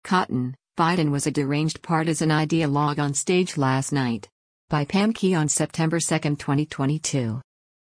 Cotton, Biden was a deranged partisan ideologue on stage last night. By Pam Key on September 2, 2022.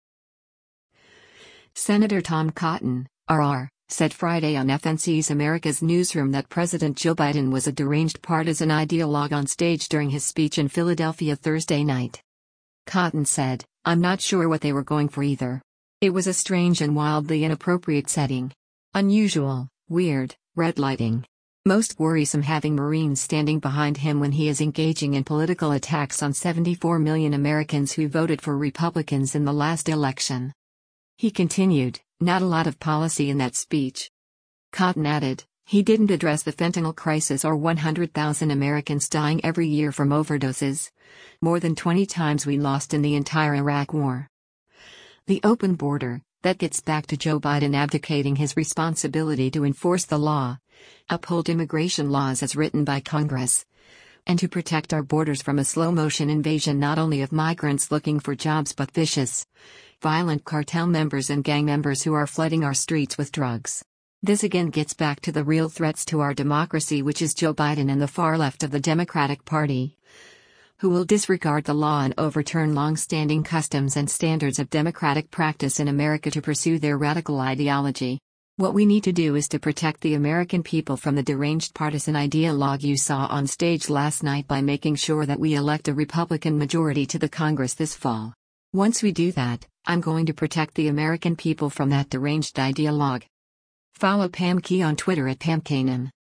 Senator Tom Cotton, RR, said Friday on FNC's America's Newsroom that President Joe Biden was a deranged partisan ideologue on stage during his speech in Philadelphia Thursday night. Cotton said, "I'm not sure what they were going for either. It was a strange and wildly inappropriate setting. Unusual, weird, red lighting. Most worrisome having Marines standing behind him when he is engaging in political attacks on 74 million Americans who voted for Republicans in the last election." He continued, "Not a lot of policy in that speech." Cotton added, he didn't address the fentanyl crisis or 100,000 Americans dying every year from overdoses. More than 20 times we lost in the entire Iraq War. The open border, that gets back to Joe Biden abdicating his responsibility to enforce the law, uphold immigration laws as written by Congress, and to protect our borders from a slow-motion invasion not only of migrants looking for jobs but vicious, violent cartel members and gang members who are flooding our streets with drugs. This again gets back to the real threats to our democracy, which is Joe Biden and the far left of the Democratic Party, who will disregard the law and overturn long-standing customs and standards of democratic practice in America to pursue their radical ideology. What we need to do is to protect the American people from the deranged partisan ideologue you saw on stage last night by making sure that we elect a Republican majority to the Congress this fall. Once we do that, I'm going to protect the American people from that deranged ideologue. Follow Pam Key on Twitter at PamKanem.